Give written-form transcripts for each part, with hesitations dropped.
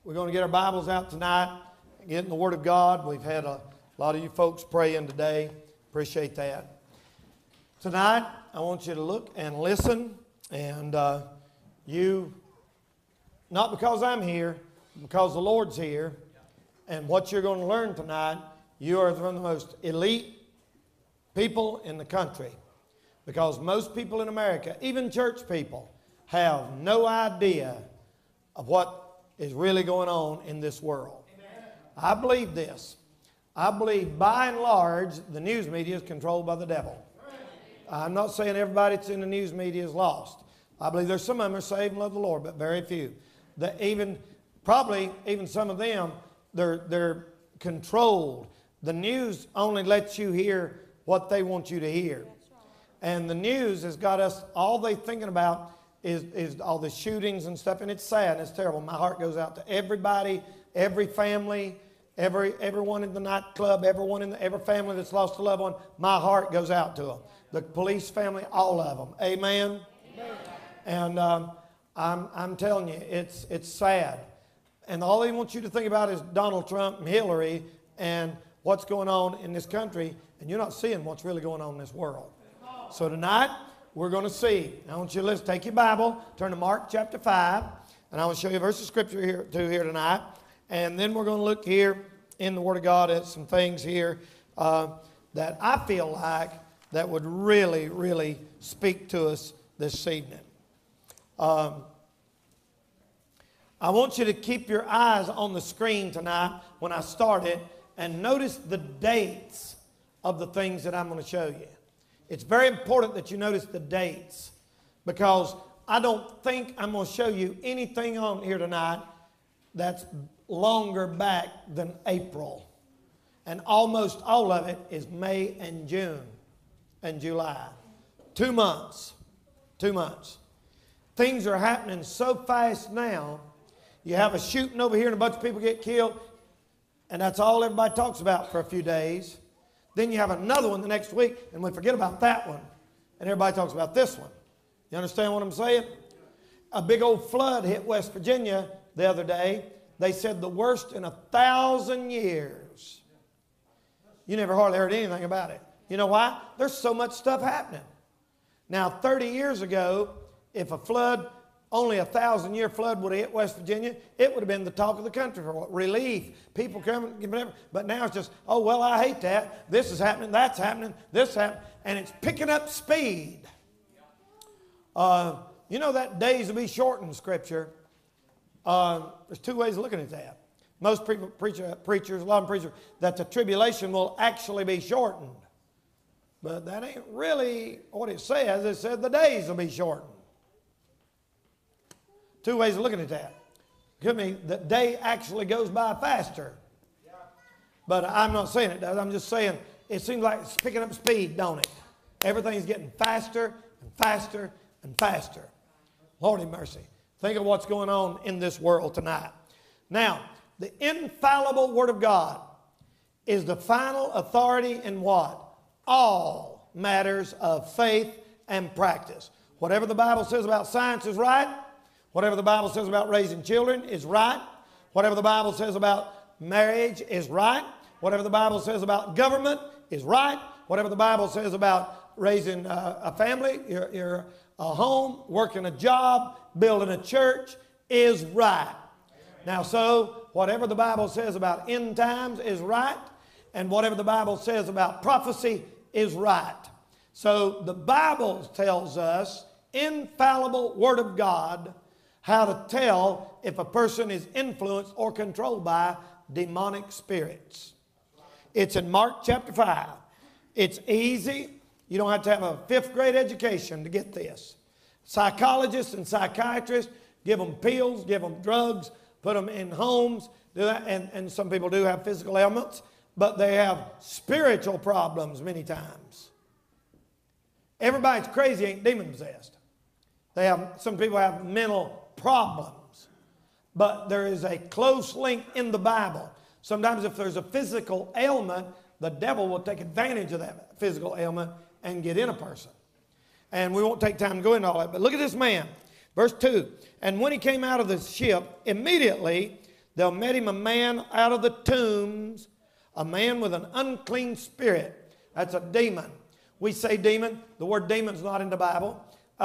We're going to get our Bibles out tonight, get in the Word of God. We've had a lot of you folks praying today. Appreciate that. Tonight, I want you to look and listen, and you, not because I'm here, because the Lord's here, and what you're going to learn tonight, you are one of the most elite people in the country. Because most people in America, even church people, have no idea of what is really going on in this world. Amen. I believe this. I believe by and large the news media is controlled by the devil. I'm not saying everybody that's in the news media is lost. I believe there's some of them are saved and love the Lord, but very few. Probably even some of them, they're controlled. The news only lets you hear what they want you to hear. And the news has got us, all they thinking about is all the shootings and stuff, and it's sad and it's terrible. My heart goes out to everybody, every family, everyone in the nightclub, every family that's lost a loved one. My heart goes out to them. The police family, all of them. Amen? Amen. And I'm telling you, it's sad. And all they want you to think about is Donald Trump and Hillary and what's going on in this country, and you're not seeing what's really going on in this world. So tonight, we're going to see. I want you to listen. Take your Bible, turn to Mark chapter 5, and I will show you a verse of Scripture here tonight. And then we're going to look here in the Word of God at some things here that I feel like that would really, really speak to us this evening. I want you to keep your eyes on the screen tonight when I start it, and notice the dates of the things that I'm going to show you. It's very important that you notice the dates, because I don't think I'm going to show you anything on here tonight that's longer back than April. And almost all of it is May and June and July. 2 months. 2 months. Things are happening so fast now. You have a shooting over here and a bunch of people get killed, and that's all everybody talks about for a few days. Then you have another one the next week, and we forget about that one, and everybody talks about this one. You understand what I'm saying? A big old flood hit West Virginia the other day. They said the worst in 1,000 years. You never hardly heard anything about it. You know why? There's so much stuff happening. Now, 30 years ago, if a flood, only a 1,000-year flood would have hit West Virginia, it would have been the talk of the country for relief. People coming, whatever. But now it's just, oh, well, I hate that. This is happening, that's happening, this is happening. And it's picking up speed. You know that days will be shortened in Scripture. There's two ways of looking at that. Most people, preachers, a lot of preachers, that the tribulation will actually be shortened. But that ain't really what it says. It says the days will be shortened. Two ways of looking at that. Could mean the day actually goes by faster. But I'm not saying it does. I'm just saying it seems like it's picking up speed, don't it? Everything's getting faster and faster and faster. Lord have mercy. Think of what's going on in this world tonight. Now, the infallible Word of God is the final authority in what? All matters of faith and practice. Whatever the Bible says about science is right. Whatever the Bible says about raising children is right. Whatever the Bible says about marriage is right. Whatever the Bible says about government is right. Whatever the Bible says about raising a family, your home, working a job, building a church is right. Now, so whatever the Bible says about end times is right, and whatever the Bible says about prophecy is right. So the Bible tells us, infallible Word of God, how to tell if a person is influenced or controlled by demonic spirits. It's in Mark chapter 5. It's easy. You don't have to have a 5th grade education to get this. Psychologists and psychiatrists give them pills, give them drugs, put them in homes, do that. And some people do have physical ailments, but they have spiritual problems many times. Everybody's crazy ain't demon possessed. Some people have mental problems, but there is a close link in the Bible. Sometimes if there's a physical ailment, the devil will take advantage of that physical ailment and get in a person. And we won't take time to go into all that, but look at this man. Verse 2, and when he came out of the ship, immediately There met him a man out of the tombs, a man with an unclean spirit. That's a demon. We say demon. The word demon's not in the Bible.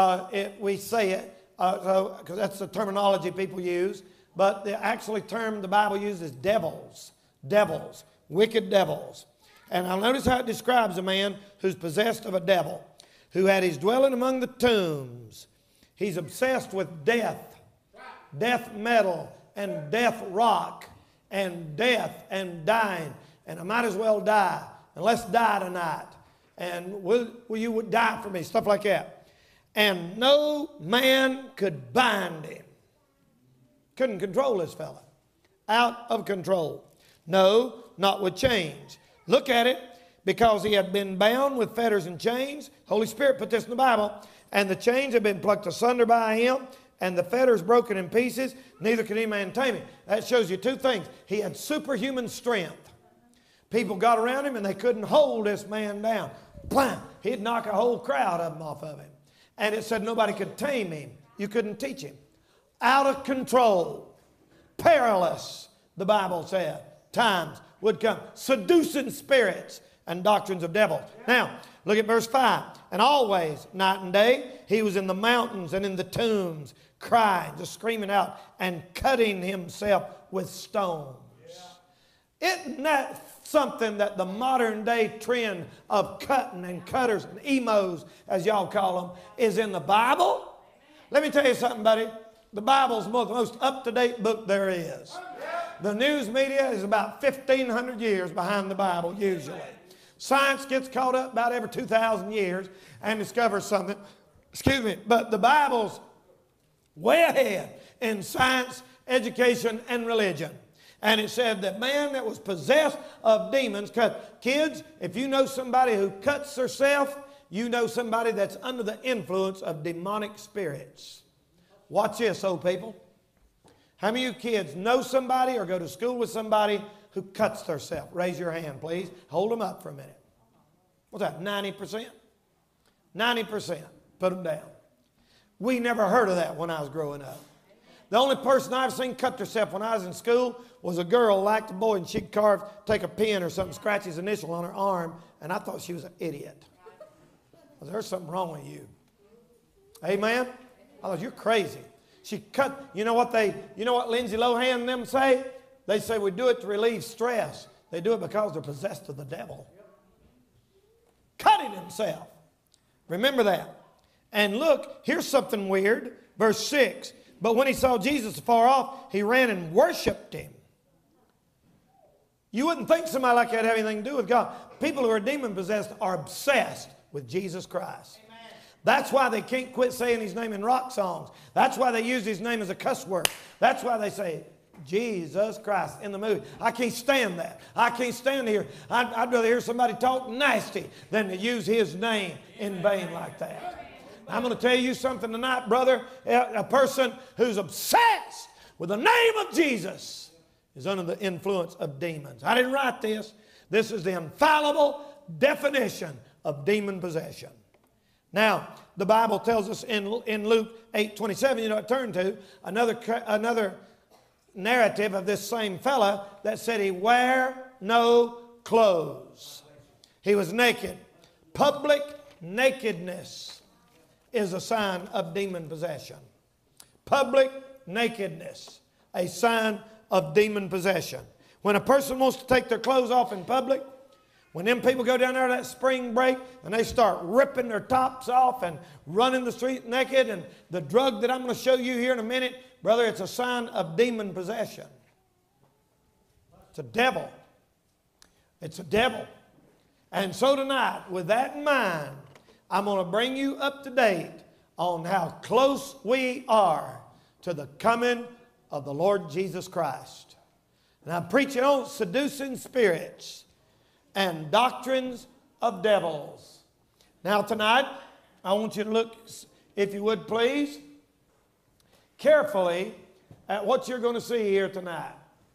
We say it because that's the terminology people use. But the actual term the Bible uses devils. Devils. Wicked devils. And I'll notice how it describes a man who's possessed of a devil, who had his dwelling among the tombs. He's obsessed with death, death metal, and death rock, and death and dying. And I might as well die, and let's die tonight. And will you die for me? Stuff like that. And no man could bind him. Couldn't control this fella. Out of control. No, not with chains. Look at it. Because he had been bound with fetters and chains. Holy Spirit put this in the Bible. And the chains had been plucked asunder by him. And the fetters broken in pieces. Neither could any man tame him. That shows you two things. He had superhuman strength. People got around him and they couldn't hold this man down. Blam! He'd knock a whole crowd of them off of him. And it said nobody could tame him. You couldn't teach him. Out of control. Perilous, the Bible said. Times would come. Seducing spirits and doctrines of devils. Now, look at verse 5. And always, night and day, he was in the mountains and in the tombs, crying, just screaming out, and cutting himself with stones. Isn't that something that the modern day trend of cutting and cutters and emos, as y'all call them, is in the Bible? Let me tell you something, buddy. The Bible's the most up-to-date book there is. The news media is about 1,500 years behind the Bible, usually. Science gets caught up about every 2,000 years and discovers something. Excuse me. But the Bible's way ahead in science, education, and religion. And it said that man that was possessed of demons cut. Kids, if you know somebody who cuts herself, you know somebody that's under the influence of demonic spirits. Watch this, old people. How many of you kids know somebody or go to school with somebody who cuts herself? Raise your hand, please. Hold them up for a minute. What's that, 90%? 90%. Put them down. We never heard of that when I was growing up. The only person I've seen cut herself when I was in school was a girl like the boy, and she'd take a pen or something, scratch his initial on her arm, and I thought she was an idiot. Well, there's something wrong with you. Amen? I thought, you're crazy. She cut, you know what Lindsay Lohan and them say? They say we do it to relieve stress. They do it because they're possessed of the devil. Cutting himself. Remember that. And look, here's something weird. Verse 6. But when he saw Jesus afar off, he ran and worshiped him. You wouldn't think somebody like that had anything to do with God. People who are demon-possessed are obsessed with Jesus Christ. Amen. That's why they can't quit saying his name in rock songs. That's why they use his name as a cuss word. That's why they say, Jesus Christ, in the movie. I can't stand that. I can't stand to hear. I'd rather hear somebody talk nasty than to use his name in vain like that. I'm going to tell you something tonight, brother. A person who's obsessed with the name of Jesus is under the influence of demons. I didn't write this. This is the infallible definition of demon possession. Now, the Bible tells us in Luke 8:27, you know what I turned to, another narrative of this same fella that said he wear no clothes. He was naked. Public nakedness is a sign of demon possession. Public nakedness, a sign of demon possession. When a person wants to take their clothes off in public, when them people go down there that spring break and they start ripping their tops off and running the street naked, and the drug that I'm going to show you here in a minute, brother, it's a sign of demon possession. It's a devil. It's a devil. And so tonight, with that in mind, I'm going to bring you up to date on how close we are to the coming of the Lord Jesus Christ. And I'm preaching on seducing spirits and doctrines of devils. Now tonight, I want you to look, if you would please, carefully at what you're going to see here tonight.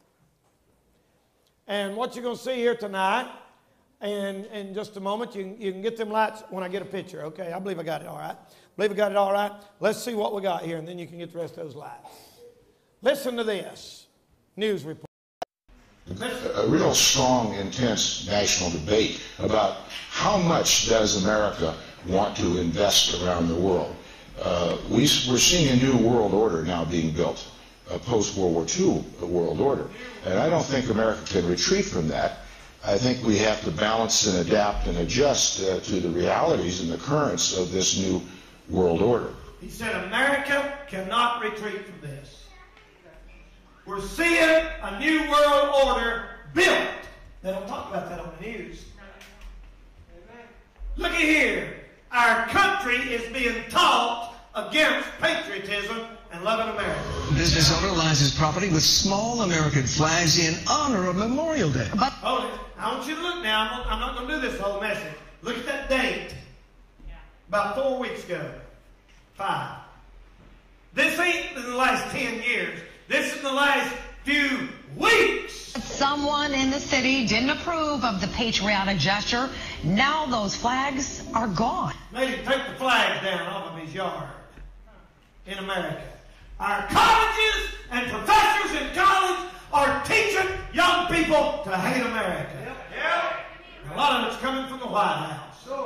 And what you're going to see here tonight, and in just a moment, you can get them lights when I get a picture. Okay, I believe I got it all right. Believe I got it all right. Let's see what we got here, and then you can get the rest of those lights. Listen to this. News report. A real strong, intense national debate about how much does America want to invest around the world. We're seeing a new world order now being built, a post-World War II world order. And I don't think America can retreat from that. I think we have to balance and adapt and adjust to the realities and the currents of this new world order. He said America cannot retreat from this. We're seeing a new world order built. They don't talk about that on the news. Look at here. Our country is being taught against patriotism and loving America. Business owner lines his property with small American flags in honor of Memorial Day. Hold it. I want you to look now. I'm not going to do this whole message. Look at that date. About 4 weeks ago. 5. This ain't in the last 10 years. This is in the last few weeks. Someone in the city didn't approve of the patriotic gesture. Now those flags are gone. Made him take the flags down off of his yard in America. Our colleges and professors in college are teaching young people to hate America. And a lot of it's coming from the White House.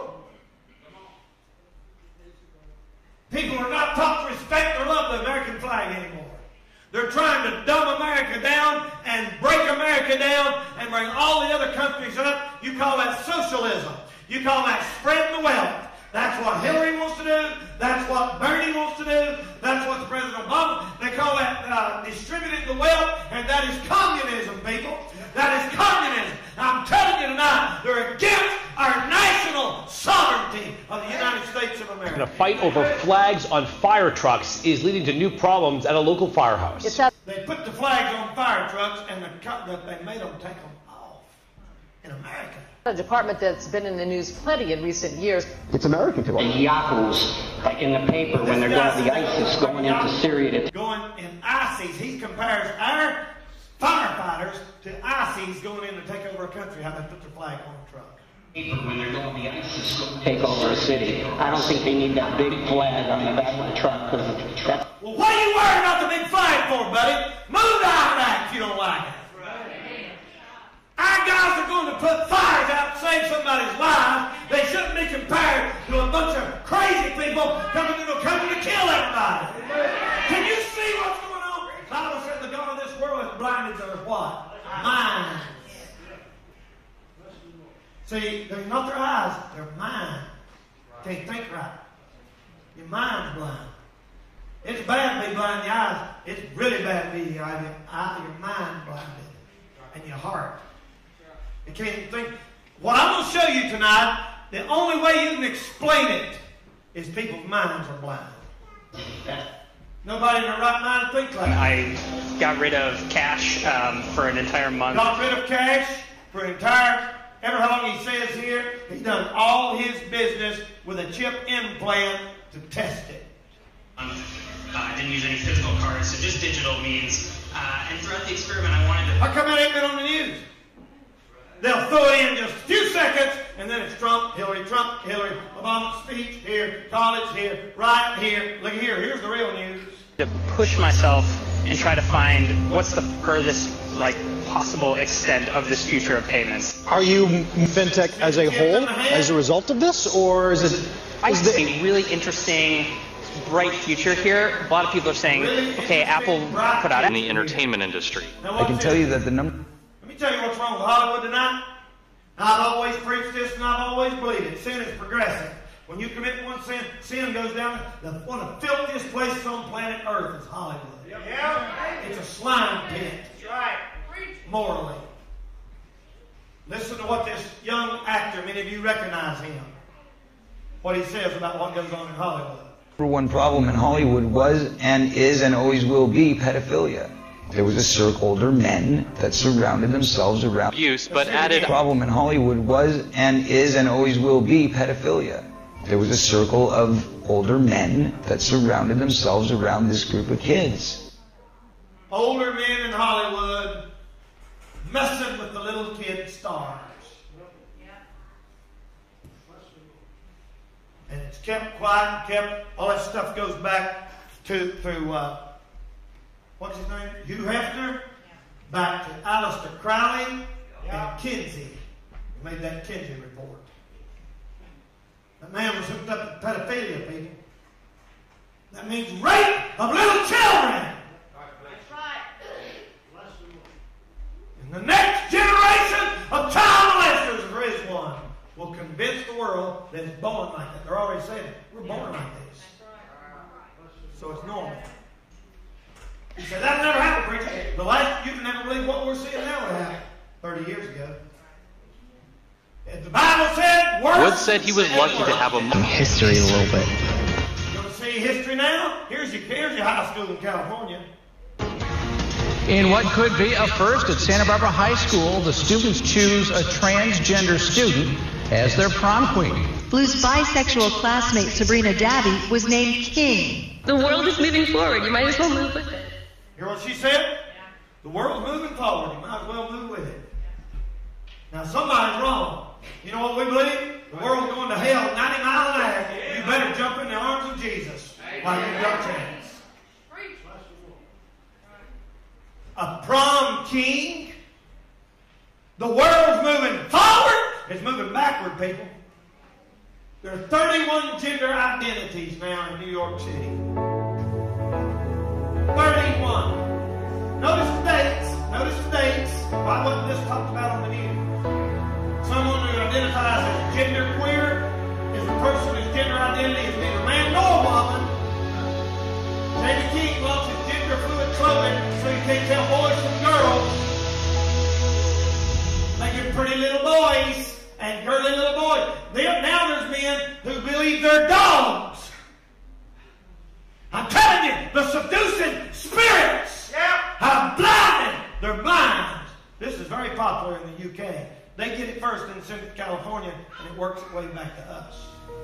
People are not taught to respect or love the American flag anymore. They're trying to dumb America down and break America down and bring all the other countries up. You call that socialism. You call that spreading the wealth. That's what Hillary wants to do. That's what Bernie wants to do. That's what the President Obama, they call that distributing the wealth, and that is communism, people. That is communism. I'm telling you tonight, they're against our national sovereignty of the United States of America. And a fight over flags on fire trucks is leading to new problems at a local firehouse. They put the flags on fire trucks, and they made them take them off in America. A department that's been in the news plenty in recent years. It's American to us. The yahoos, like in the paper, when they're going, the ISIS going into Syria. Going in ISIS, he compares our firefighters to ISIS going in to take over a country. How they put their flag on a truck. When they're going, the ISIS going to take over a city. I don't think they need that big flag on the back of the truck. That's... Well, what are you worrying about the big flag for, buddy? Move to Iraq if you don't like it. Our guys are going to put fires out to save somebody's life. They shouldn't be compared to a bunch of crazy people coming to kill everybody. Can you see what's going on? The Bible said the God of this world has blinded their what? Minds. See, they're not their eyes, their mind. Can't think right. Your mind's blind. It's bad to be blind in the eyes. It's really bad to be your mind blinded and your heart. You can't even think. What I'm going to show you tonight, the only way you can explain it is people's minds are blind. Nobody in their right mind thinks like that. I got rid of cash for an entire month. Got rid of cash for an entire, ever how long he says here, he's done all his business with a chip implant to test it. I didn't use any physical cards, so just digital means. And throughout the experiment, I wanted to... How come it ain't been on the news? They'll throw it in just a few seconds, and then it's Trump, Hillary, Obama speech here, college here, riot here. Look here, here's the real news. To push myself and try to find what's the furthest, possible extent of this future of payments. Are you fintech as a whole as a result of this, or is it? I see a really interesting, bright future here. A lot of people are saying, okay, Apple put out... In the entertainment industry. I can tell you that the number... Let me tell you what's wrong with Hollywood tonight. I've always preached this and I've always believed it. Sin is progressive. When you commit one sin, sin goes down. One of the filthiest places on planet Earth is Hollywood. It's a slime pit. That's right. Morally. Listen to what this young actor, many of you recognize him, what he says about what goes on in Hollywood. Number one problem in Hollywood was and is and always will be pedophilia. There was a circle of older men that surrounded themselves around abuse, but added... The problem in Hollywood was and is and always will be pedophilia. There was a circle of older men that surrounded themselves around this group of kids. Older men in Hollywood messing with the little kid stars. And it's kept quiet, all that stuff goes back through what's his name? Hugh Hefner? back to Aleister Crowley and Kinsey. Who made that Kinsey report. That man was hooked up to pedophilia, people. That means rape of little children. That's right. And the next generation of child molesters, if there is one, will convince the world that it's born like that. They're already saying it. We're born like this. So it's normal. You say, that never happened, preacher. The last, you can never believe what we're seeing now would happen 30 years ago. If the Bible said, Wood said he was lucky to have a history a little bit. You want to see history now? Here's your high school in California. In what could be a first at Santa Barbara High School, the students choose a transgender student as their prom queen. Blue's bisexual classmate Sabrina Dabby was named King. The world is moving forward. You might as well move with it. Hear what she said? The world's moving forward. You might as well move with it. Now, somebody's wrong. You know what we believe? The world's going to hell 90 miles an hour. You better jump in the arms of Jesus while you've got a chance. A prom king? The world's moving forward. It's moving backward, people. There are 31 gender identities now in New York City. 31. Notice the dates. Notice the dates. Why wasn't this talked about on the news? Someone who identifies as genderqueer is a person whose gender identity is neither man nor woman. J.B. King loves his gender fluid clothing so you can't tell boys from girls. They get pretty little boys and girly little boys. Now there's men who believe they're dogs. I'm telling you, the seducing spirits have blinded their minds. This is very popular in the UK. They get it first and send it to California, and it works its way back to us.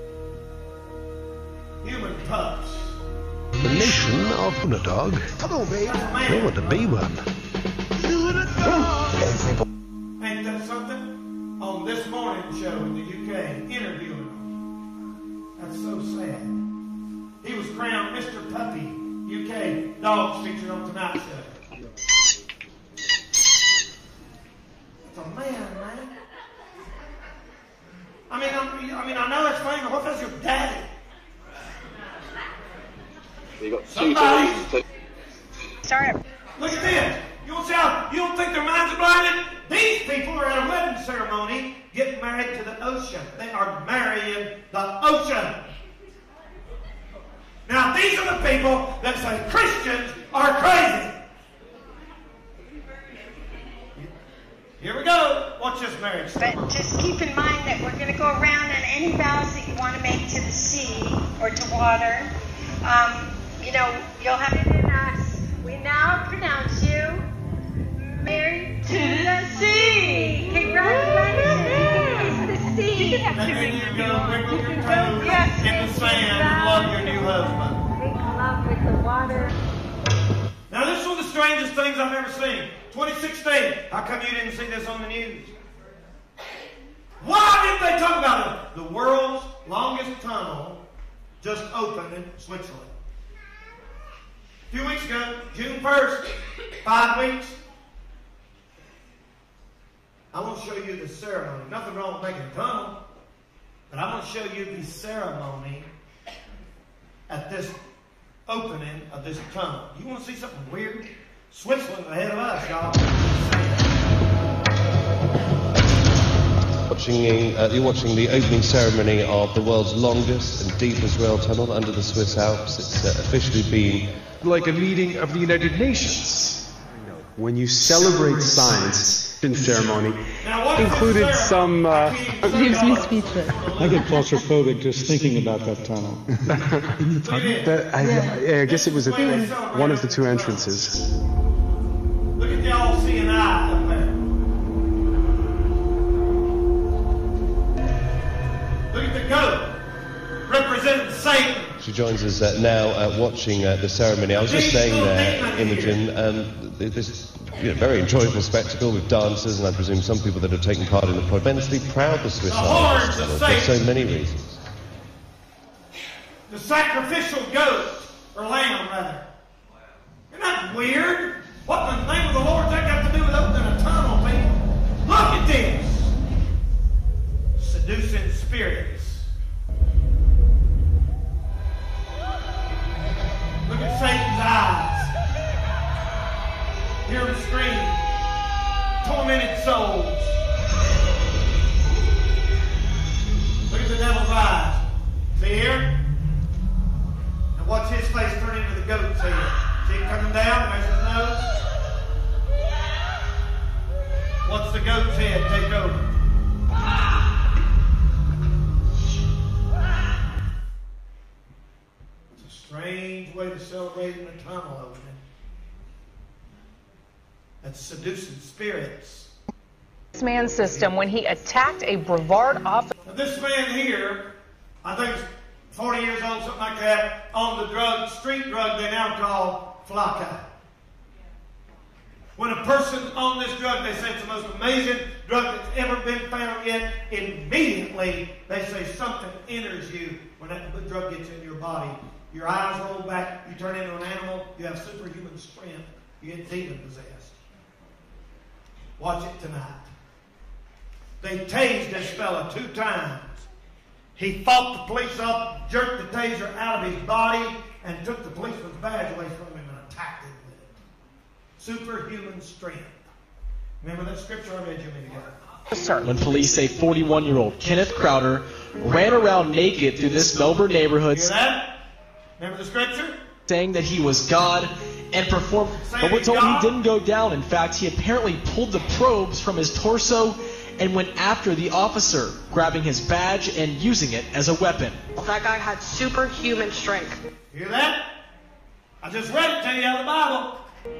Human pups. The nation of Unadog. Come on, babe. They want to be one. Ain't that something? On this morning show in the UK, interviewing him. That's so sad. He was crowned Mr. Puppy, UK dogs featured on Tonight Show. It's a man. I know it's funny, but what does your daddy? You got two. Sorry. Look at this. You don't think their minds are blinded? These people are at a wedding ceremony getting married to the ocean. They are marrying the ocean. Now, these are the people that say Christians are crazy. Here we go. Watch this marriage. But just keep in mind that we're going to go around on any vows that you want to make to the sea or to water. You'll have it in us. We now pronounce you married to the sea. Congratulations. The sea. You can have and then you're going to wiggle your toes in the sand and love your new husband. Make love with the water. Now, this is one of the strangest things I've ever seen. 2016. How come you didn't see this on the news? Why didn't they talk about it? The world's longest tunnel just opened in Switzerland. A few weeks ago, June 1st, 5 weeks. I want to show you the ceremony. Nothing wrong with making a tunnel, but I want to show you the ceremony at this opening of this tunnel. You want to see something weird? Switzerland's ahead of us, y'all. You're watching the opening ceremony of the world's longest and deepest rail tunnel under the Swiss Alps. It's officially been like a meeting of the United Nations. When you celebrate science in ceremony, included some. Leaves me speechless. I get claustrophobic just thinking about that tunnel. I guess it was at one of the two entrances. Look at y'all seeing eye up there. Look at the goat representing Satan. She joins us now watching the ceremony. I was just staying there, Imogen, and this very enjoyable spectacle with dancers, and I presume some people that have taken part in the project. Immensely proud the Swiss are for so many reasons. The sacrificial goat, or lamb rather. Isn't that weird? What in the name of the Lord does that got to do with opening a tunnel, people? Look at this. Seducing spirits. Look at Satan's eyes. Hear him scream. Tormented souls. Look at the devil's eyes. See here? Now watch his face turn into the goat's head. See it coming down? There's his nose. What's the goat's head take over? It's a strange way to celebrate in a tunnel opening. That's seducing spirits. This man's system when he attacked a Brevard officer. Now this man here, I think he's 40 years old, something like that, on the drug, street drug they now call Flakka. When a person's on this drug, they say it's the most amazing drug that's ever been found yet. Immediately, they say something enters you when that drug gets in your body. Your eyes roll back, you turn into an animal, you have superhuman strength, you get demon possessed. Watch it tonight. They tased this fella 2 times. He fought the police up, jerked the taser out of his body, and took the policeman's badge away from him and attacked him with it. Superhuman strength. Remember that scripture I read you a minute ago? When police say 41-year-old Kenneth Crowder ran around naked through this Melbourne neighborhood. Hear that? Remember the scripture? Saying that he was God and performed. But we're told he didn't go down. In fact, he apparently pulled the probes from his torso and went after the officer, grabbing his badge and using it as a weapon. That guy had superhuman strength. Hear that? I just read it to you out of the Bible.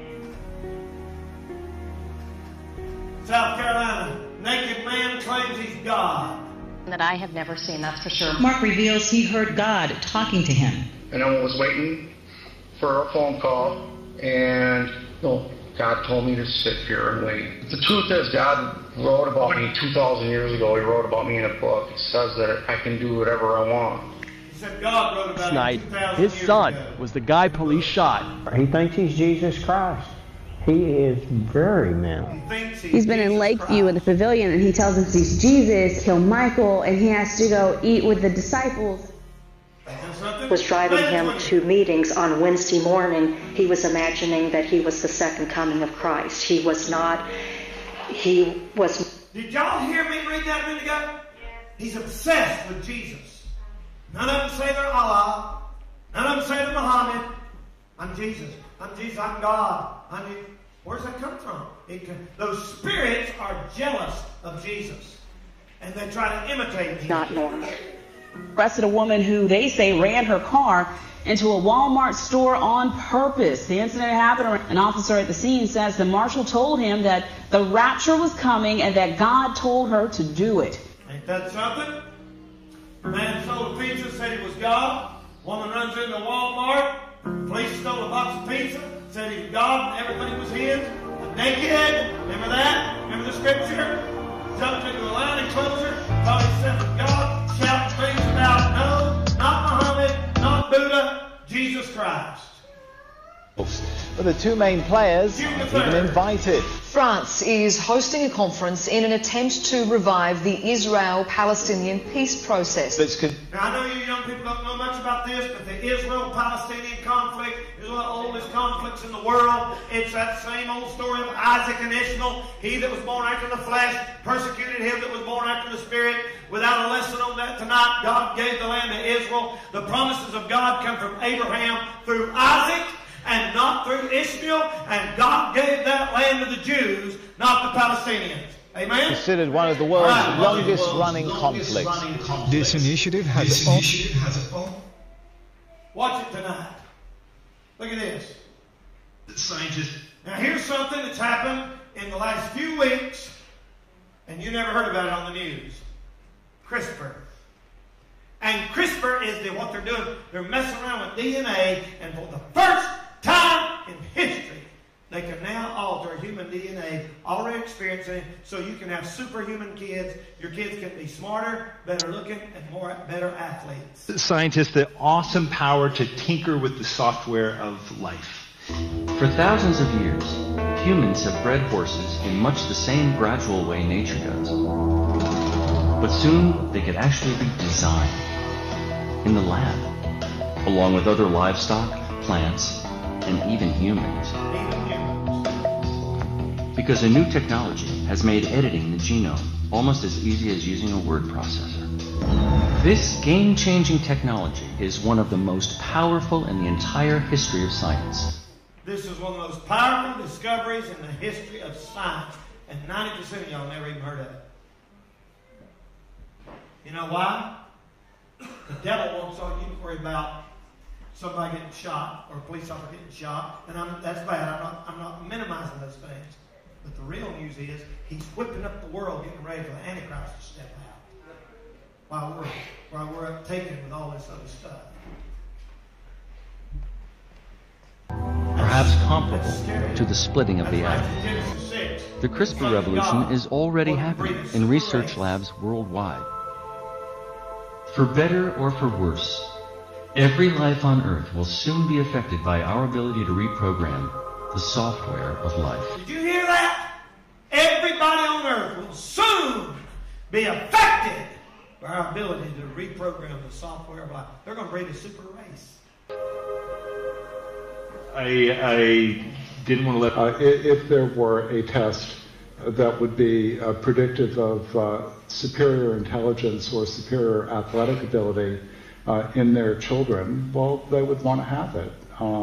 South Carolina, naked man claims he's God. That I have never seen, that's for sure. Mark reveals he heard God talking to him. And I was waiting for a phone call, and God told me to sit here and wait. The truth is, God wrote about me 2,000 years ago. He wrote about me in a book. It says that I can do whatever I want. He said God wrote about Tonight, it 2,000 his years son ago. was the guy police shot. He thinks he's Jesus Christ. He is very mental. He's been in Lakeview in the pavilion, and he tells us he's Jesus, kill Michael, and he has to go eat with the disciples. Was driving him to meetings on Wednesday morning. He was imagining that he was the second coming of Christ. He was not. He was. Did y'all hear me read that a minute ago? He's obsessed with Jesus. None of them say they're Allah. None of them say they're Muhammad. I'm Jesus. I'm Jesus. I'm God. Where's that come from? Those spirits are jealous of Jesus, and they try to imitate him. Not normal. Arrested a woman who they say ran her car into a Walmart store on purpose. The incident happened. An officer at the scene says the marshal told him that the rapture was coming and that God told her to do it. Ain't that something? A man sold a pizza, said he was God. Woman runs into Walmart. Police stole a box of pizza, said he was God and everything was his. Naked. Remember that? Remember the scripture? Jumped into a line enclosure, thought himself was God, shouting things about no, not Muhammad, not Buddha, Jesus Christ. But the 2 main players have been invited. France is hosting a conference in an attempt to revive the Israel-Palestinian peace process. Now, I know you young people don't know much about this, but the Israel-Palestinian conflict is one of the oldest conflicts in the world. It's that same old story of Isaac and Ishmael. He that was born after the flesh persecuted him that was born after the spirit. Without a lesson on that tonight, God gave the land to Israel. The promises of God come from Abraham through Isaac and not through Ishmael, and God gave that land to the Jews, not the Palestinians. Amen? Considered one of the world's longest running conflicts. This initiative has Watch it tonight. Look at this. Scientists. Now here's something that's happened in the last few weeks, and you never heard about it on the news. CRISPR. And CRISPR is what they're doing. They're messing around with DNA, and for the first time in history, they can now alter human DNA, already experiencing it, so you can have superhuman kids. Your kids can be smarter, better looking, and better athletes. Scientists, the awesome power to tinker with the software of life. For thousands of years, humans have bred horses in much the same gradual way nature does. But soon, they could actually be designed in the lab, along with other livestock, plants, and even humans. Because a new technology has made editing the genome almost as easy as using a word processor. This game-changing technology is one of the most powerful in the entire history of science. This is one of the most powerful discoveries in the history of science, and 90% of y'all never even heard of it. You know why? The devil wants all you to worry about somebody getting shot or a police officer getting shot, and that's bad. I'm not minimizing those things. But the real news is he's whipping up the world, getting ready for the Antichrist to step out while we're taken with all this other stuff. Perhaps comparable to the splitting of the atom. The CRISPR revolution is already happening in research labs worldwide. For better or for worse, every life on Earth will soon be affected by our ability to reprogram the software of life. Did you hear that? Everybody on Earth will soon be affected by our ability to reprogram the software of life. They're going to breed a super race. I didn't want to let... if there were a test that would be predictive of superior intelligence or superior athletic ability in their children, well, they would want to have it.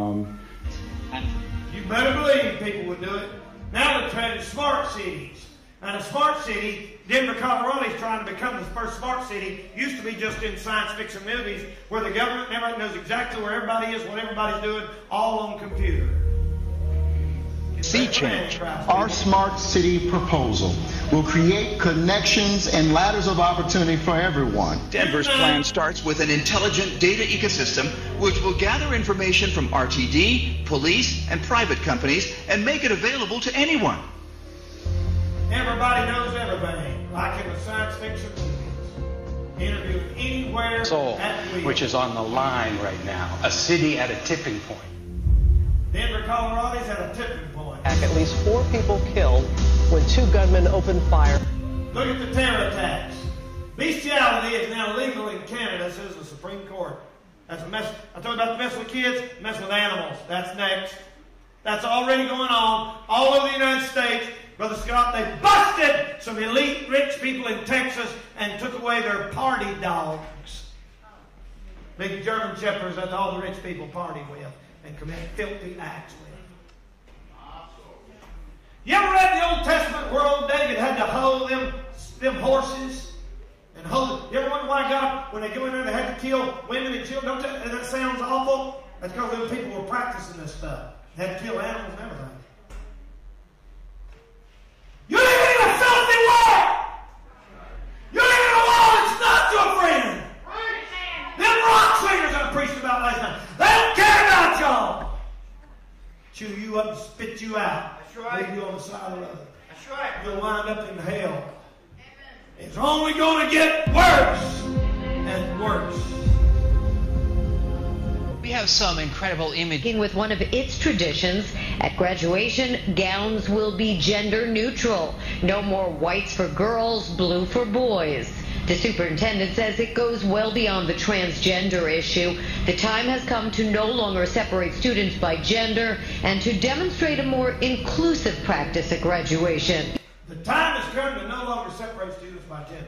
You better believe people would do it. Now they're trying to smart cities. Now the smart city, Denver, Colorado is trying to become the first smart city. Used to be just in science fiction movies where the government never knows exactly where everybody is, what everybody's doing, all on computer. Sea change. Our smart city proposal will create connections and ladders of opportunity for everyone. Denver's plan starts with an intelligent data ecosystem which will gather information from RTD, police, and private companies and make it available to anyone. Everybody knows everything, like in the science fiction movies. Interview anywhere Soul, at will. which is on the line right now. A city at a tipping point. Denver, Colorado's at a tipping point. At least 4 people killed when 2 gunmen opened fire. Look at the terror attacks. Bestiality is now legal in Canada, says the Supreme Court. That's a mess. I told you about the mess with kids, mess with animals. That's next. That's already going on all over the United States. Brother Scott, they busted some elite rich people in Texas and took away their party dogs. Big German shepherds that all the rich people party with and commit filthy acts with. You ever read the Old Testament where old David had to hoe them horses? And hoe. You ever wonder why God, when they go in there, they had to kill women and children? And that sounds awful. That's because those people were practicing this stuff. They had to kill animals and everything. You live in a filthy world! You live in a world that's not your friend! Them rock singers I preached about last night, they don't care about y'all! Chew you up and spit you out. That's right. Leave you on the side of the road. That's right. You'll wind up in hell. Amen. It's only going to get worse and worse. We have some incredible images. With one of its traditions, at graduation, gowns will be gender neutral. No more whites for girls, blue for boys. The superintendent says it goes well beyond the transgender issue. The time has come to no longer separate students by gender and to demonstrate a more inclusive practice at graduation. The time has come to no longer separate students by gender.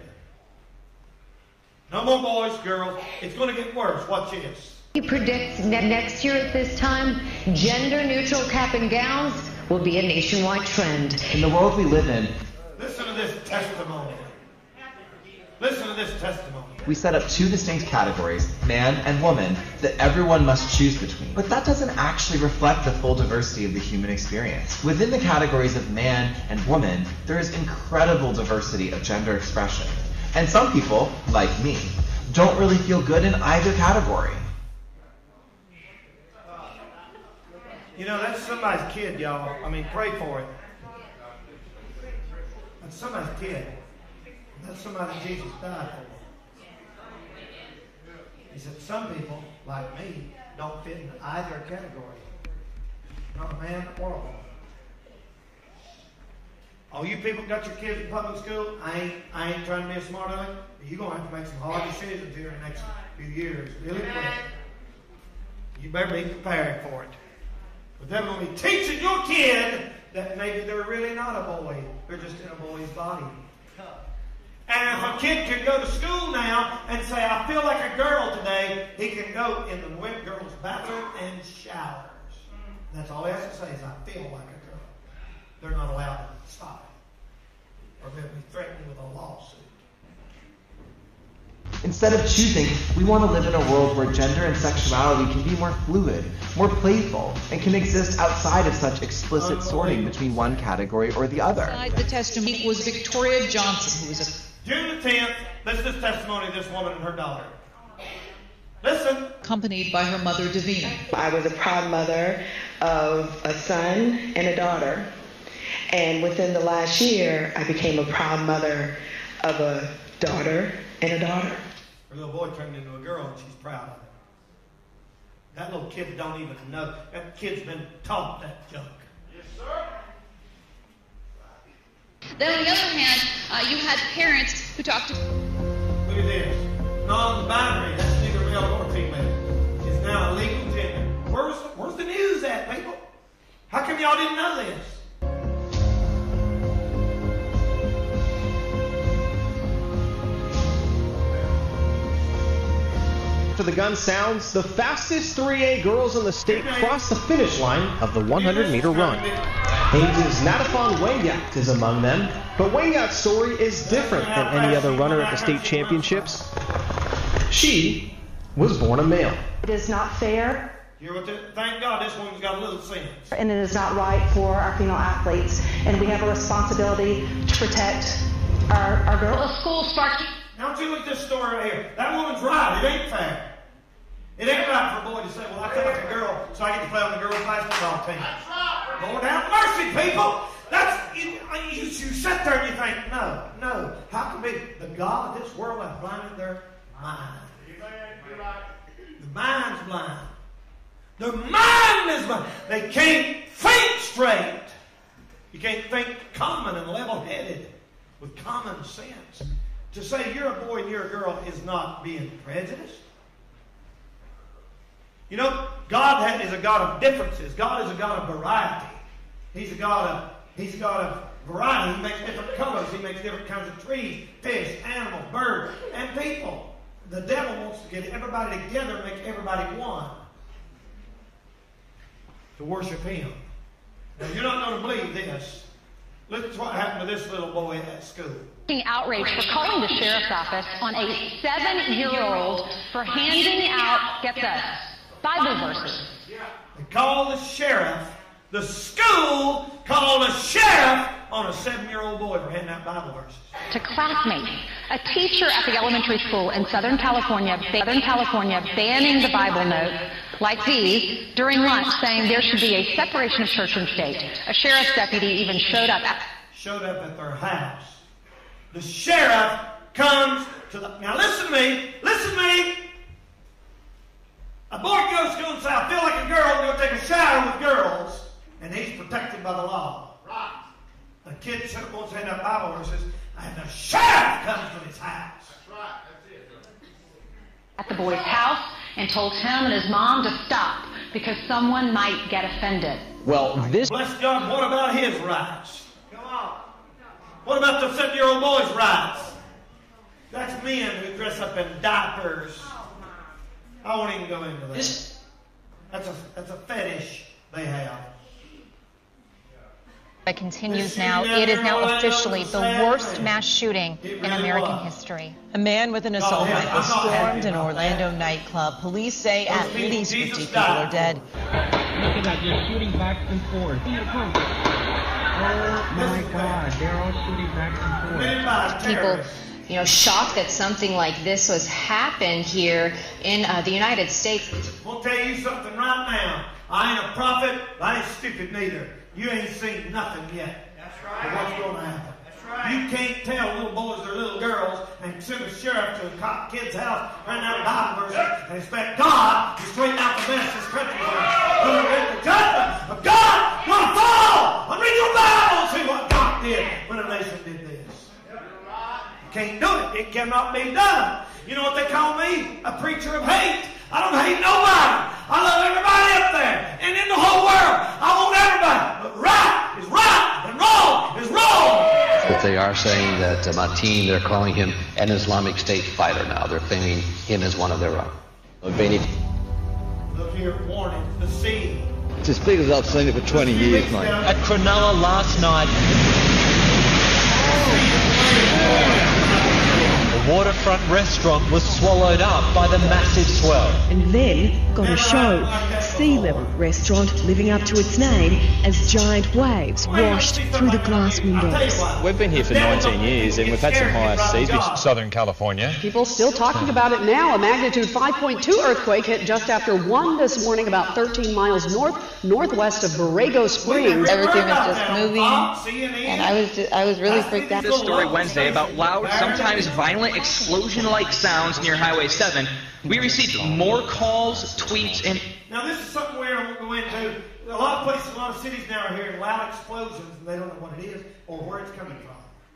No more boys, girls. It's going to get worse. Watch this. He predicts next year at this time, gender-neutral cap and gowns will be a nationwide trend. In the world we live in, listen to this testimony. Listen to this testimony. We set up 2 distinct categories, man and woman, that everyone must choose between. But that doesn't actually reflect the full diversity of the human experience. Within the categories of man and woman, there is incredible diversity of gender expression. And some people, like me, don't really feel good in either category. You know, that's somebody's kid, y'all. I mean, pray for it. That's somebody's kid. That's somebody Jesus died for. He said, some people, like me, don't fit in either category. Not a man in the world. All you people got your kids in public school, I ain't trying to be a smart aleck, but you're going to have to make some hard decisions here in the next few years, really quick. You better be prepared for it. But they're going to be teaching your kid that maybe they're really not a boy. They're just in a boy's body. And if a kid can go to school now and say, I feel like a girl today, he can go in the girl's bathroom and showers. And that's all he has to say is, I feel like a girl. They're not allowed to stop it. Or they'll be threatened with a lawsuit. Instead of choosing, we want to live in a world where gender and sexuality can be more fluid, more playful, and can exist outside of such explicit sorting between one category or the other. Inside the testimony was Victoria Johnson, who was a June the 10th, listen to this testimony of this woman and her daughter. Listen. Accompanied by her mother, Davina. I was a proud mother of a son and a daughter. And within the last year, I became a proud mother of a daughter and a daughter. Her little boy turned into a girl and she's proud of it. That little kid don't even know. That kid's been taught that junk. Yes, sir. Then on the other hand, you had parents who talked to... Look at this. Non-binary, that's neither male nor female, is now a legal gender. Where's the news at, people? How come y'all didn't know this? After the gun sounds, the fastest 3A girls in the state cross the finish line of the 100-meter run. Haynes' Natafon Wengat is among them, but Wengat's story is different than any other runner at the state championships. She was born a male. It is not fair. Thank God this one's got a little sense. And it is not right for our female athletes. And we have a responsibility to protect our girls. A school sparked... Now don't you look at this story right here. That woman's right. It ain't fair. It ain't right for a boy to say, well, I feel like a girl, so I get to play on the girls' basketball team. That's right. Lord have mercy, people. You sit there and you think, no. How can the God of this world have blinded their mind? The mind's blind. The mind is blind. They can't think straight. You can't think common and level-headed with common sense. To say you're a boy and you're a girl is not being prejudiced. You know, God is a God of differences. God is a God of variety. He's a God of variety. He makes different colors. He makes different kinds of trees, fish, animals, birds, and people. The devil wants to get everybody together and make everybody one. To worship him. Now, you're not going to believe this. Look at what happened to this little boy at school. Outrage for calling the sheriff's office on a 7-year-old for handing out, get this, Bible verses. They called the sheriff. The school called a sheriff on a 7-year-old boy for handing out Bible verses. To classmates, a teacher at the elementary school in Southern California banning the Bible notes like these during lunch, saying there should be a separation of church and state. A sheriff's deputy even showed up at their house. The sheriff comes to the... Now listen to me. A boy goes to school and says, I feel like a girl, I'm going to take a shower with girls, and he's protected by the law. Right. A kid wants to hand out Bible verses, and the sheriff comes to his house. That's right. That's it. At the boy's house and told him and his mom to stop because someone might get offended. Well, this... Bless God, what about his rights? Come on. What about the 7-year-old boy's rights? That's men who dress up in diapers. I won't even go into that. That's a fetish they have. It continues now. It is now officially the worst mass shooting in American history. A man with an assault rifle stormed an Orlando nightclub. Police say at least 50 people are dead. Look at that, they're shooting back and forth. Oh my God, they're all shooting back and forth. People, shocked that something like this was happened here in the United States. I'll tell you something right now. I ain't a prophet, I ain't stupid neither. You ain't seen nothing yet. That's right. What's going to happen? That's You can't tell little boys or little girls and send a sheriff to a kid's house right now, Bible verse, and expect God to straighten out the mess this country is in. The judgment of God will fall. Read your Bible and see what God did when a nation did this. You can't do it. It cannot be done. You know what they call me? A preacher of hate. I don't hate nobody. I love everybody up there and in the whole world. I want everybody. But right is right and wrong is wrong. But they are saying that Mateen, they're calling him an Islamic State fighter now. They're claiming him as one of their own. Look here, warning, the sea. It's as big as I've seen it for 20 years, mate. At Cronulla last night, the waterfront restaurant was swallowed up by the massive swell. And then got a show. Sea Level restaurant living up to its name as giant waves washed through the glass windows. We've been here for 19 years and we've had some higher seas in Southern California. People still talking about it now. A magnitude 5.2 earthquake hit just after 1 this morning about 13 miles northwest of Borrego Springs. Everything was just moving and I was really freaked out. This story Wednesday about loud, sometimes violent explosion-like sounds near Highway 7. We received more calls, tweets, and... Now this is something weird I won't go into. A lot of places, a lot of cities now are hearing loud explosions and they don't know what it is or where it's coming from.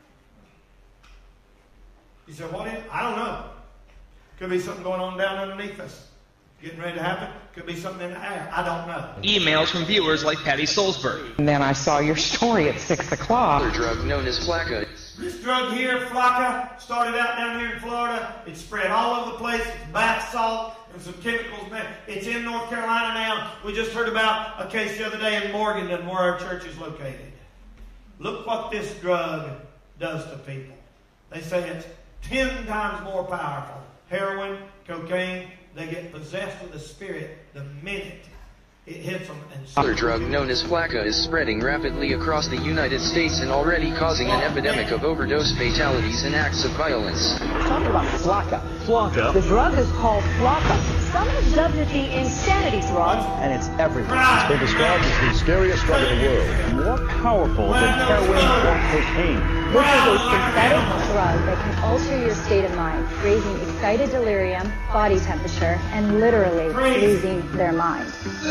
You say, what is it? I don't know. Could be something going on down underneath us. Getting ready to happen. Could be something in the air. I don't know. Emails from viewers like Patty Solsberg. And then I saw your story at 6 o'clock. Another drug known as Flakka. This drug here, Flakka, started out down here in Florida. It's spread all over the place. It's bath salt and some chemicals. It's in North Carolina now. We just heard about a case the other day in Morganton where our church is located. Look what this drug does to people. They say it's 10 times more powerful. Heroin, cocaine, they get possessed with the spirit the minute it hits them. Another drug known as Flakka is spreading rapidly across the United States and already causing an epidemic of overdose fatalities and acts of violence. Let's talk about Flakka. Flakka. The drug is called Flakka. Some have dubbed it the insanity drug. And it's everywhere. It's been described as the scariest drug in the world. More powerful than heroin or cocaine. This is a synthetic drug that can alter your state of mind, raising excited delirium, body temperature, and literally losing their mind.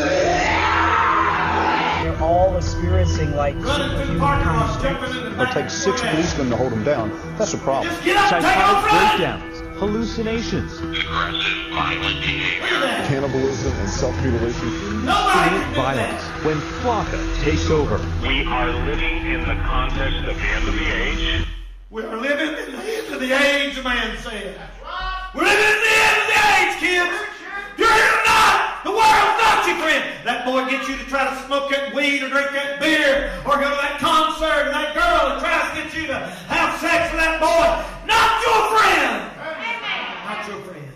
They're all experiencing like superhuman kind of strength. It takes 6 policemen to hold them down. That's a problem. Psychotic breakdowns, hallucinations, aggressive, violent behavior, cannibalism, and self-mutilation. Violence. When Flakka takes over. We are living in the context of the end of the age. We are living in the end of the age, a man said. We're living in the end of the age, kids. You're here or not. The world's not your friend. That boy gets you to try to smoke that weed or drink that beer or go to that concert and that girl that tries to get you to have sex with that boy. Not your friend. Not your friend.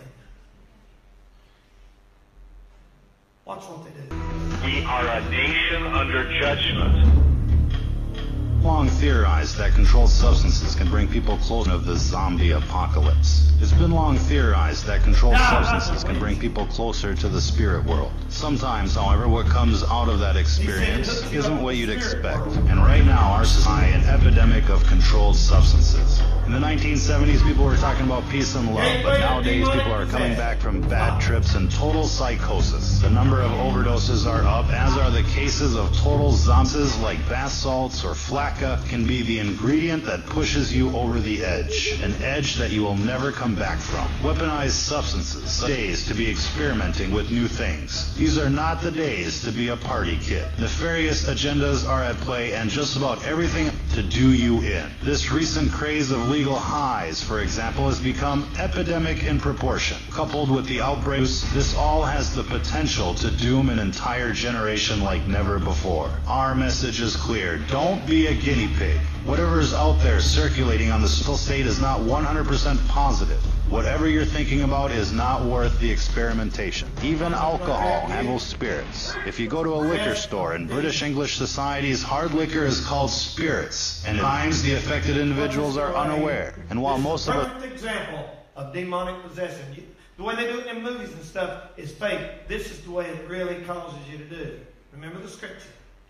Watch what they do. We are a nation under judgment. Long theorized that controlled substances can bring people closer to the zombie apocalypse. It's been long theorized that controlled substances can bring people closer to the spirit world. Sometimes, however, what comes out of that experience isn't what you'd expect. And right now, our society is an epidemic of controlled substances. In the 1970s, people were talking about peace and love, but nowadays people are coming back from bad trips and total psychosis. The number of overdoses are up, as are the cases of total zombies like bath salts or Flakka can be the ingredient that pushes you over the edge, an edge that you will never come back from. Weaponized substances, days to be experimenting with new things. These are not the days to be a party kid. Nefarious agendas are at play and just about everything to do you in. This recent craze of legal highs, for example, has become epidemic in proportion. Coupled with the outbreaks, this all has the potential to doom an entire generation like never before. Our message is clear. Don't be a guinea pig. Whatever is out there circulating on the social state is not 100% positive. Whatever you're thinking about is not worth the experimentation. Even alcohol handles spirits. If you go to a liquor store, in British English societies, hard liquor is called spirits, and at times the affected individuals are unaware. And while most of us... Perfect example of demonic possession. The way they do it in movies and stuff is fake. This is the way it really causes you to do. Remember the scripture.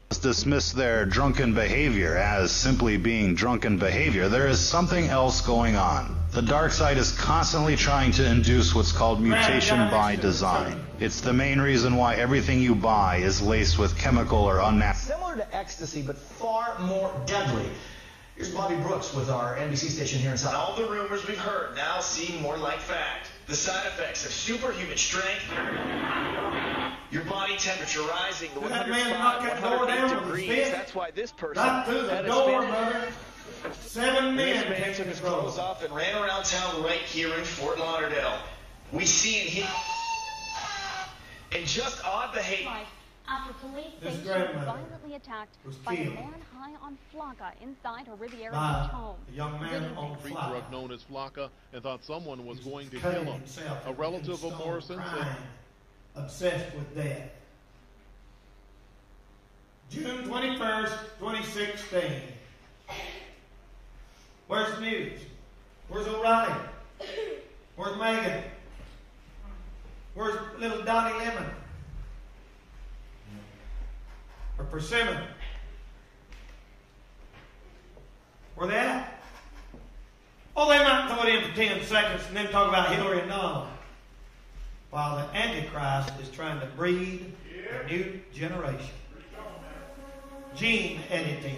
dismiss their drunken behavior as simply being drunken behavior. There is something else going on. The dark side is constantly trying to induce what's called mutation by design. It's the main reason why everything you buy is laced with chemical or unnatural. Similar to ecstasy, but far more deadly. Here's Bobby Brooks with our NBC station here in South. All the rumors we've heard now seem more like fact. The side effects of superhuman strength, your body temperature rising to 108 degrees. That's why this person right through the door, brother. 7 men man took his clothes off and ran around town right here in Fort Lauderdale. We see and hear and just odd behavior. After police say she was violently attacked by a man high on Flocka inside her Riviera Beach home. A young man on Street drug known as Flocka and thought someone was going to kill him. A relative of Morrison said, obsessed with death. June 21st, 2016. Where's the news? Where's O'Reilly? Where's Megan? Where's little Donnie Lemon? Or Persimmon? Where they at? Oh, they might throw it in for 10 seconds and then talk about Hillary and Donald. While the Antichrist is trying to breed a new generation. Gene editing.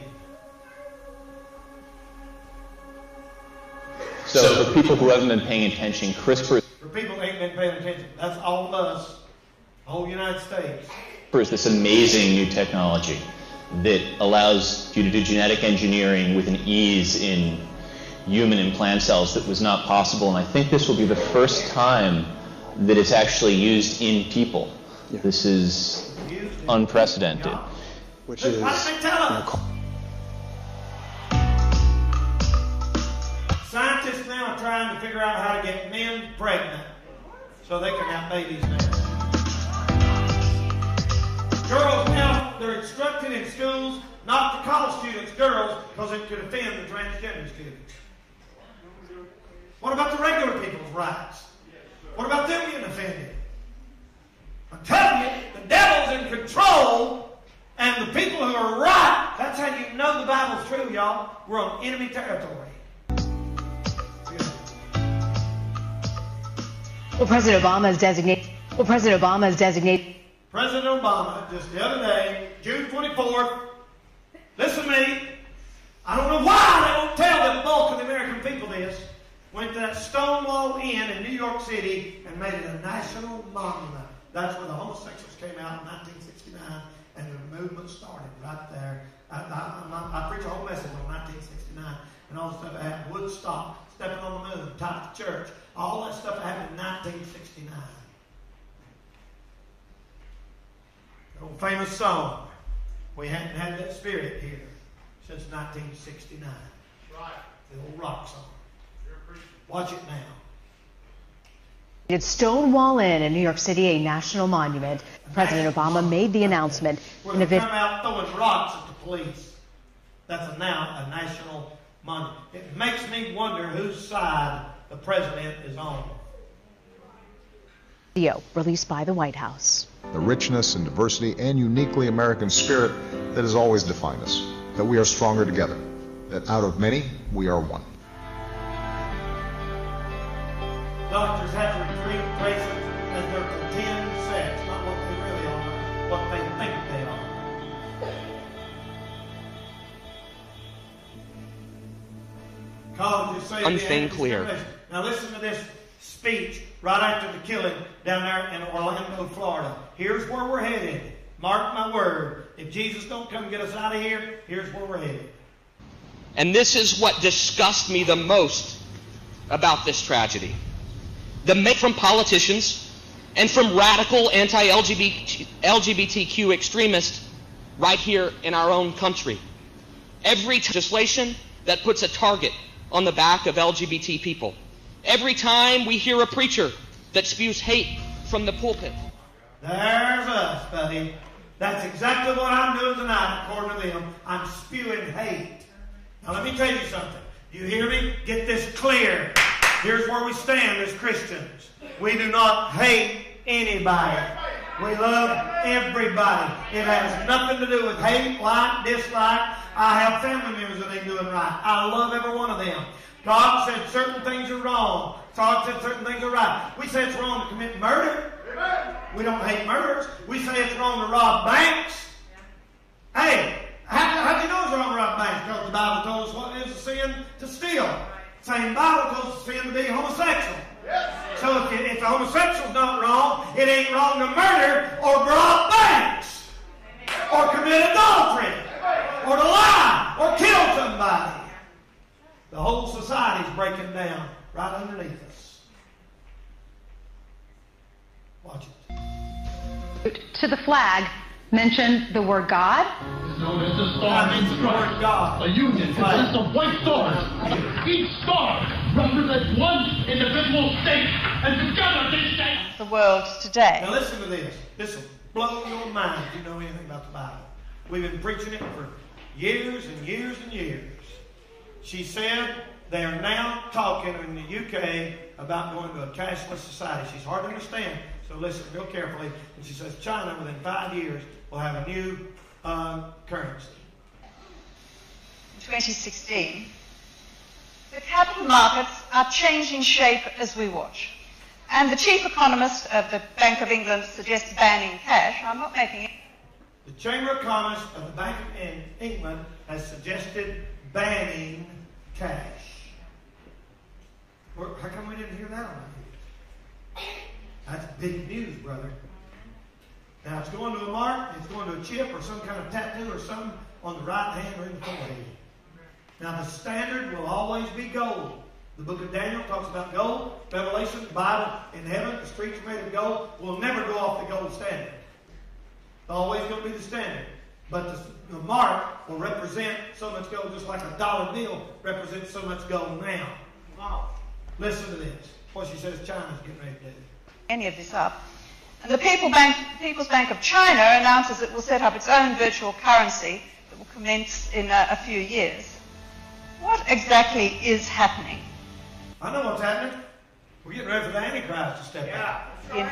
So for people who haven't been paying attention, CRISPR For people who ain't been paying attention, that's all of us, the whole United States. is this amazing new technology that allows you to do genetic engineering with an ease in human and plant cells that was not possible. And I think this will be the first time that it's actually used in people. Yeah. This is unprecedented. Which is... Scientists now are trying to figure out how to get men pregnant so they can have babies now. Girls now, they're instructed in schools not to call students girls because it could offend the transgender students. What about the regular people's rights? What about them getting offended? I'm telling you, the devil's in control, and the people who are right, that's how you know the Bible's true, y'all. We're on enemy territory. President Obama has designated. President Obama, just the other day, June 24th, listen to me, I don't know why they don't tell the bulk of the American people this, went to that Stonewall Inn in New York City and made it a national monument. That's where the homosexuals came out in 1969 and the movement started right there. I preach a whole message on 1969 and all the stuff that happened. Woodstock, stepping on the moon, top of the church, all that stuff happened in 1969. The old famous song, we hadn't had that spirit here since 1969. Right. The old rock song. Watch it now. It's Stonewall Inn in New York City, a national monument. President Obama made the announcement. We're going to come out throwing rocks at the police. That's now a national monument. It makes me wonder whose side the president is on. Video released by the White House. The richness and diversity and uniquely American spirit that has always defined us. That we are stronger together. That out of many, we are one. Doctors have to treat patients as their pretend sex, not what they really are, what they think they are. Colleges say unfeigned clear. Now listen to this speech right after the killing down there in Orlando, Florida. Here's where we're headed. Mark my word. If Jesus don't come get us out of here, here's where we're headed. And this is what disgusts me the most about this tragedy. The make from politicians and from radical anti-LGBTQ extremists right here in our own country. Every legislation that puts a target on the back of LGBT people. Every time we hear a preacher that spews hate from the pulpit. There's us, buddy. That's exactly what I'm doing tonight, according to them. I'm spewing hate. Now let me tell you something. You hear me? Get this clear. Here's where we stand as Christians. We do not hate anybody. We love everybody. It has nothing to do with hate, like, dislike. I have family members that ain't doing right. I love every one of them. God said certain things are wrong. God said certain things are right. We say it's wrong to commit murder. We don't hate murderers. We say it's wrong to rob banks. Hey, how do you know it's wrong to rob banks? Because the Bible told us what it is a sin to steal. Same Bible calls it sin to be homosexual. So if the homosexual's not wrong, it ain't wrong to murder or rob banks or commit adultery or to lie or kill somebody. The whole society's breaking down right underneath us. Watch it. To the flag, mention the word God. Known as the star means the word God. A union consists of white stars. Each star represents one individual state, and together they shape the world today. Now listen to this. This will blow your mind if you know anything about the Bible. We've been preaching it for years and years and years. She said they are now talking in the UK about going to a cashless society. She's hard to understand, so listen real carefully. And she says China, within 5 years, will have a new currency. In 2016, the capital markets are changing shape as we watch. And the chief economist of the Bank of England suggests banning cash. I'm not making it. The Chamber of Commerce of the Bank of England has suggested banning cash. How come we didn't hear that on the news? That's big news, brother. Now, it's going to a mark, it's going to a chip or some kind of tattoo or something on the right hand or in the forehead. Now, the standard will always be gold. The book of Daniel talks about gold. Revelation, the Bible, in heaven, the streets are made of gold. We'll never go off the gold standard. It's always going to be the standard. But the mark will represent so much gold, just like a dollar bill represents so much gold now. Wow. Listen to this. What she says China's getting ready to do. Any of this up. And the People's Bank of China announces it will set up its own virtual currency that will commence in a few years. What exactly is happening? I know what's happening. We're getting ready for the Antichrist to step out.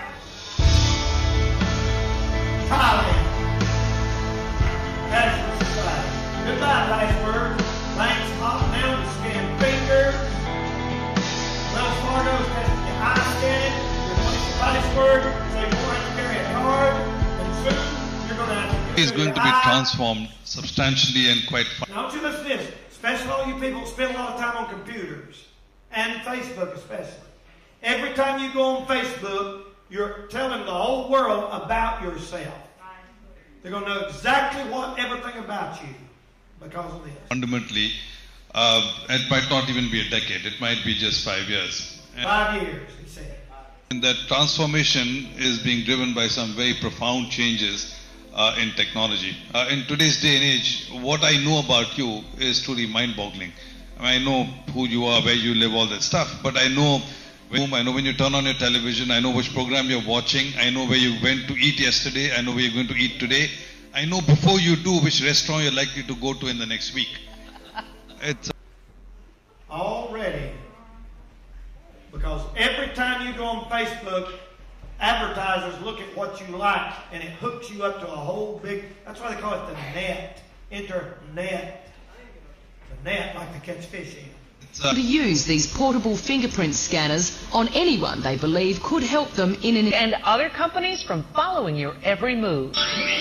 Thailand. Cashless society. Goodbye, Iceberg. Banks hopping down to scan fingers. Wells Fargo's testing your eye scanning. Your place of Iceberg, so you don't have to carry a card. And soon, you're going to have to. Is going to be transformed substantially and quite fast. Now, don't you listen to this. Especially all you people who spend a lot of time on computers. And Facebook especially. Every time you go on Facebook, you're telling the whole world about yourself. They're going to know exactly everything about you because of this. Fundamentally, it might not even be a decade. It might be just 5 years. 5 years, he said. And that transformation is being driven by some very profound changes in technology. In today's day and age, what I know about you is truly mind-boggling. I know who you are, where you live, all that stuff, but I know when you turn on your television, I know which program you're watching, I know where you went to eat yesterday, I know where you're going to eat today. I know before you do which restaurant you're likely to go to in the next week. It's already, because every time you go on Facebook, advertisers look at what you like and it hooks you up to a whole big, that's why they call it the net, internet. The net, like to catch fish in. To use these portable fingerprint scanners on anyone they believe could help them in an... And other companies from following your every move.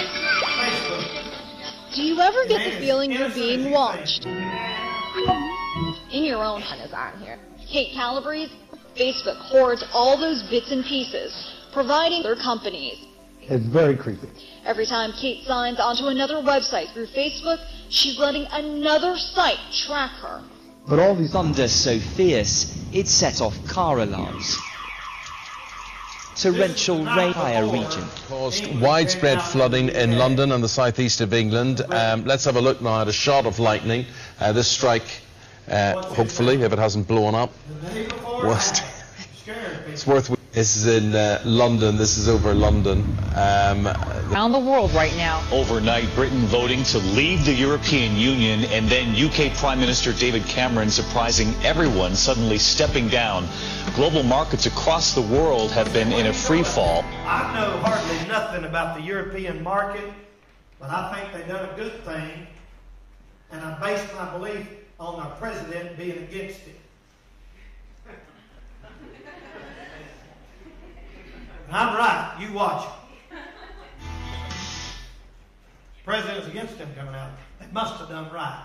Do you ever get the feeling you're being watched? In your own Pentagon here. Kate Calabrese, Facebook hoards all those bits and pieces, providing their companies. It's very creepy. Every time Kate signs onto another website through Facebook, she's letting another site track her. But all these thunder so fierce, it set off car alarms. Torrential rain fire region caused widespread flooding in London and the southeast of England. Let's have a look now at a shot of lightning. This strike, hopefully, if it hasn't blown up, it's worth. This is in London. This is over London. Around the world right now. Overnight, Britain voting to leave the European Union, and then UK Prime Minister David Cameron surprising everyone, suddenly stepping down. Global markets across the world have been in a free fall. I know hardly nothing about the European market, but I think they've done a good thing, and I base my belief on our president being against it. And I'm right. You watch it. The president's against them coming out. They must have done right.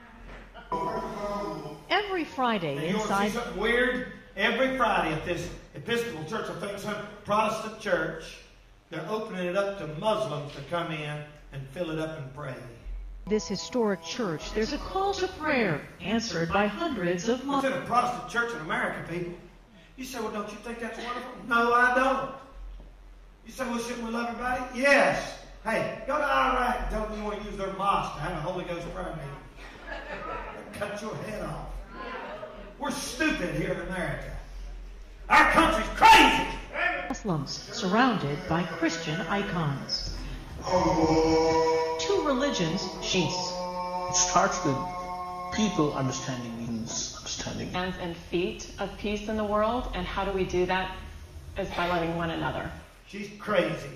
Every Friday and you want to see something weird? Every Friday at this Episcopal church, I think some Protestant church, they're opening it up to Muslims to come in and fill it up and pray. This historic church, there's a call to prayer answered by hundreds of Muslims. It's in a Protestant church in America, people. You say, well, don't you think that's wonderful? No, I don't. You say, well, shouldn't we love everybody? Yes. Hey, go to Iraq and tell them you want to use their mosque to have a Holy Ghost prayer meeting. Cut your head off. We're stupid here in America. Our country's crazy. Muslims surrounded by Christian icons. Two religions, Shiites. It starts with people understanding means understanding. Hands and feet of peace in the world, and how do we do that? Is by loving one another. She's crazy.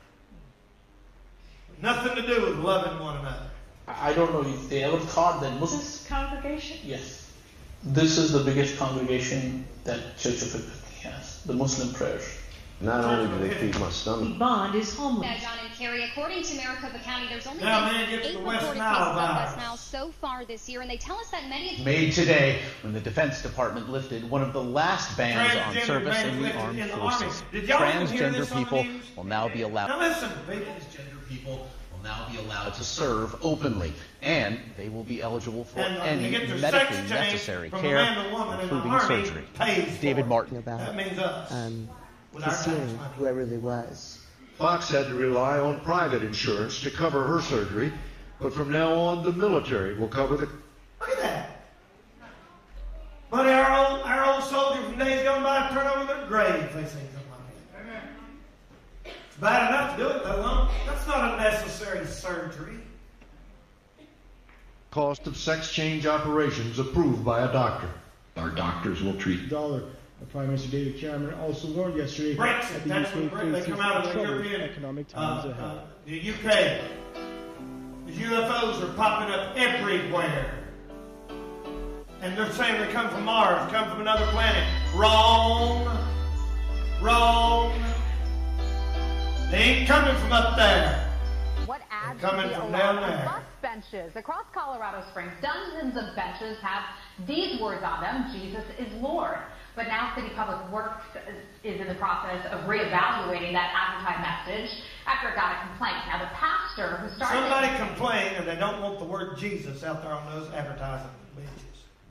Nothing to do with loving one another. I don't know if they ever thought that Muslims... This congregation? Yes. This is the biggest congregation that Church of Epiphany has, the Muslim prayers. Not only do they feed my stomach. Bond is homeless. John and Kerry, according to Maricopa County, there's only been 8 reported cases of West Nile so far this year, and they tell us that many... Made today when the Defense Department lifted one of the last bans on service in the armed forces. Transgender people will now be allowed... Now listen, transgender people will now be allowed to serve openly, and they will be eligible for any medically necessary care, including surgery. David Martin. That means us. Concealing who I really was. Fox had to rely on private insurance to cover her surgery, but from now on, the military will cover the... Look at that. Buddy, our old soldiers from days gone by turn over their grave if they say something like that. It's bad enough to do it, let alone, that's not a necessary surgery. Cost of sex change operations approved by a doctor. Our doctors will treat... Prime Minister David Cameron also warned yesterday Brexit, that the UK they come out of the European economic times ahead. The UK, the UFOs are popping up everywhere. And they're saying they come from Mars, come from another planet. Wrong. Wrong. They ain't coming from up there. What adds coming from down there. Bus benches across Colorado Springs, dozens of benches have these words on them: Jesus is Lord. But now City Public Works is in the process of reevaluating that advertised message after it got a complaint. Now the pastor who started... Somebody complained and they don't want the word Jesus out there on those advertising benches.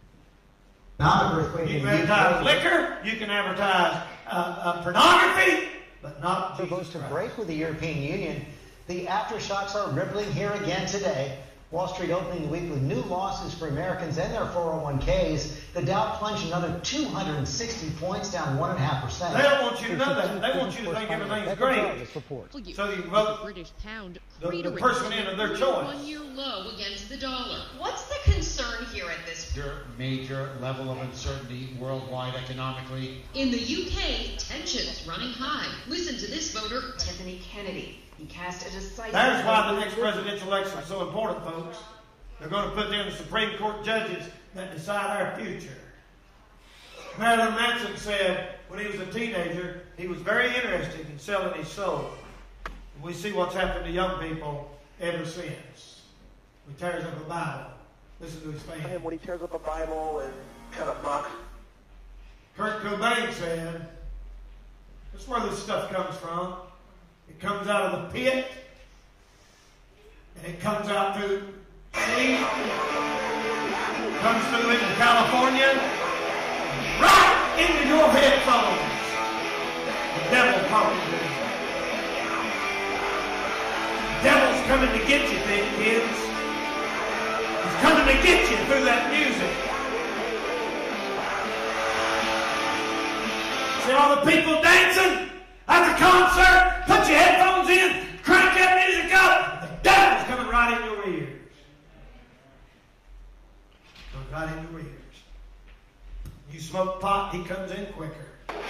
You can advertise liquor, you can advertise pornography, but not Jesus Christ. To break with the European Union, the aftershocks are rippling here again today. Wall Street opening the week with new losses for Americans and their 401ks. The Dow plunged another 260 points, down 1.5%. They don't want you to know that. They want you to think everything's great. So you vote British pound the person in of their choice. 1-year low against the dollar. What's the concern here at this major level of uncertainty worldwide economically? In the UK, tensions running high. Listen to this voter, Tiffany Kennedy. He cast a decisive... That's why the next presidential election is so important, folks. They're going to put in the Supreme Court judges that decide our future. Marilyn Manson said when he was a teenager, he was very interested in selling his soul. And we see what's happened to young people ever since. He tears up a Bible. Listen to his family. And when he tears up a Bible and kind of mocks. Kurt Cobain said, that's where this stuff comes from. It comes out of the pit, and it comes out through sea, comes through into California, right into your headphones. The devil talking to you. The devil's coming to get you, kids. He's coming to get you through that music. See all the people dancing? comes in quicker.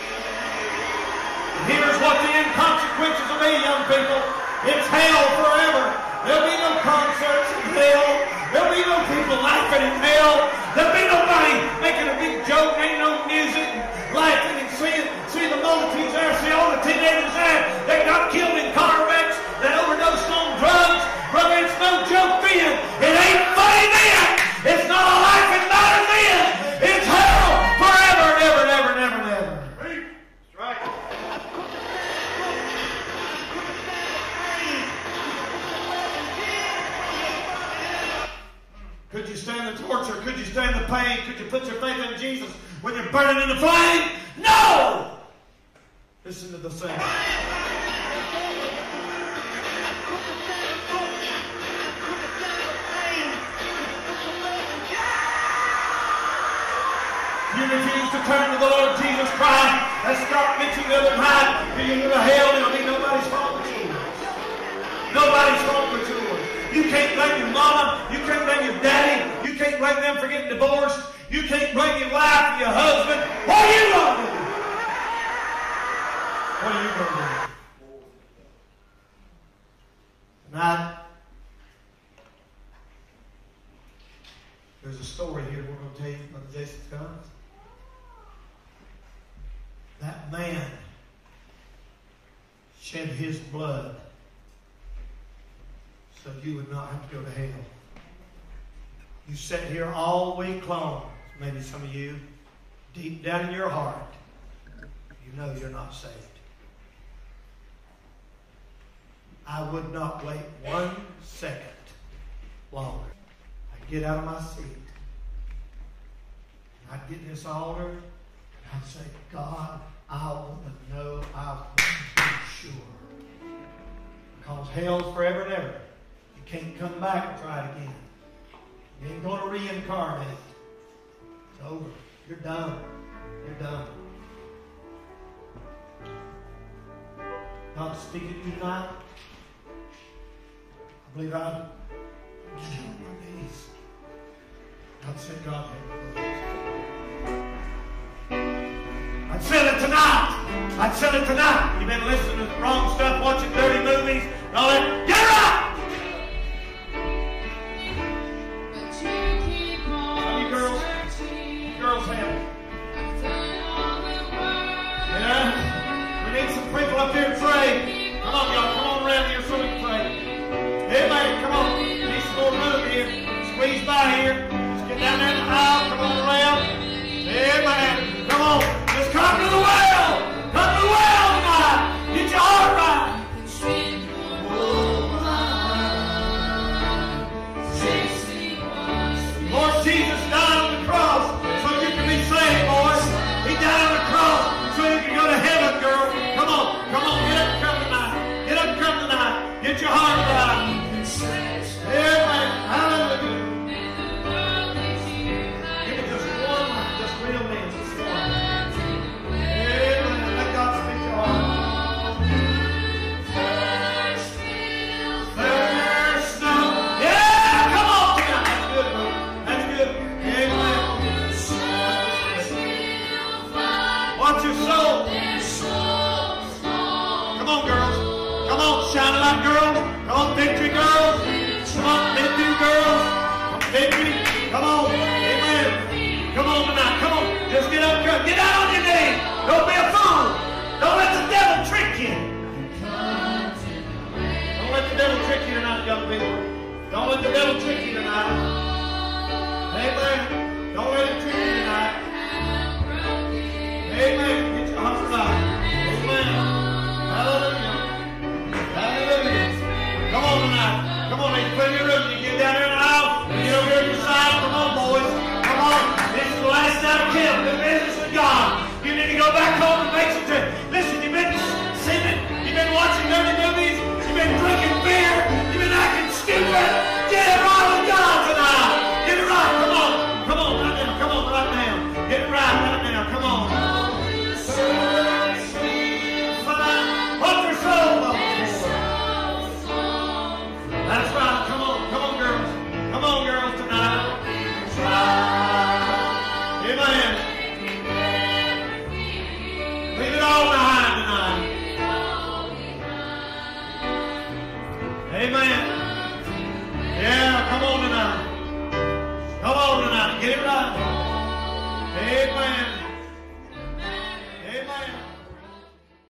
And here's what the inconsequences will be, young people. It's hell forever. There'll be no concerts in hell. There'll be no people laughing in hell. There'll be nobody making a big joke. Ain't no music, laughing and seeing the multitudes there. See all the teenagers there. They got killed in car wrecks. They overdosed on drugs. Brother, it's no joke then. It ain't funny then. It's not a laughing matter then. It's hell forever and ever and ever and ever and ever. That's right. Could you stand the torture? Could you stand the pain? Could you put your faith in Jesus when you're burning in the flame? No! Listen to the saying. You refuse to turn to the Lord Jesus Christ. Let's start mentioning the other night. If you go to hell, it'll be nobody's fault but yours. Nobody's fault but yours. You can't blame your mama. You can't blame your daddy. You can't blame them for getting divorced. You can't blame your wife or your husband. What are you going to do? What are you going to do? Tonight, there's a story here we're going to tell you from Jason Guns. That man shed his blood so you would not have to go to hell. You sat here all week long, maybe some of you, deep down in your heart, you know you're not saved. I would not wait 1 second longer. I'd get out of my seat. I'd get in this altar and I'd say, God, I want to know, I want to be sure. Because hell's forever and ever. You can't come back and try it again. You ain't going to reincarnate. It's over. You're done. You're done. God's speaking to you tonight. I believe I'd get on my knees. I'd say, God, help me. I'd sell it tonight. I'd sell it tonight. You've been listening to the wrong stuff, watching dirty movies, and all that. Get right! You girls have it. Yeah? We need some people up here to pray. Come on, y'all. Come on around here so we can pray. Everybody, come on. We need some more room here. Squeeze by here. Just get down there in the aisle. Come on around. Everybody, come on. Just come to the well. Come to the well tonight. Get your heart right. Lord Jesus died on the cross so you can be saved, boys. He died on the cross so you can go to heaven, girl. Come on. Come on. Get up and come tonight. Get up and come tonight. Get your heart right. Everybody, hallelujah. Give me just one, just real minutes. Just one. Amen. Let God speak to your heart. Thirst no. Yeah, come on tonight. That's good, bro. That's good. Amen. Watch your soul. Come on, girls. Come on, shine a light, girls. Come on, victory, girls. Come on, victory, girls. Victory. Come on. Amen. Come on tonight. Come on. Just get up. Get out on your knees. Don't be a fool. Don't let the devil trick you. Don't let the devil trick you tonight, young people. Don't let the devil trick you tonight. Amen. Don't let him trick you.